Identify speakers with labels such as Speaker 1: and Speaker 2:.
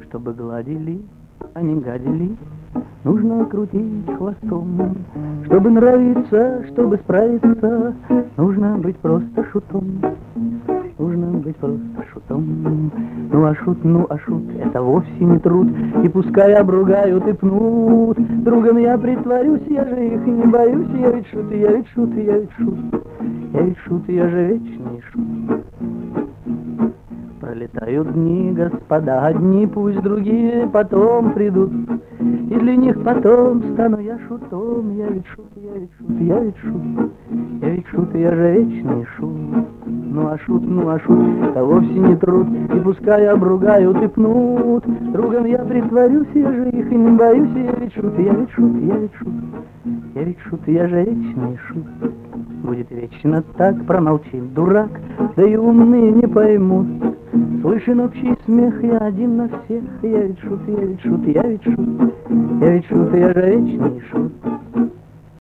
Speaker 1: Чтобы гладили, а не гадили, нужно крутить хвостом. Чтобы нравиться, чтобы справиться, нужно быть просто шутом. Нужно быть просто шутом. Ну а шут, это вовсе не труд. И пускай обругают и пнут. Другом я притворюсь, я же их не боюсь. Я ведь шут, я ведь шут, я ведь шут. Я ведь шут, я же вечный шут. Пролетают дни, господа, одни, пусть другие потом придут. И для них потом стану я шутом. Я ведь шут, я ведь шут, я ведь шут. Я ведь шут, я же вечный шут. Ну а шут, это вовсе не труд. И пускай обругают и пнут. Другом я притворюсь, я же их и не боюсь. Я ведь шут, я ведь шут, я ведь шут. Я ведь шут, я же вечный шут. Будет вечно так, промолчит дурак, да и умные не поймут. Слышен общий смех, я один на всех. Я ведь шут, я ведь шут, я ведь шут. Я ведь шут, я же вечный шут.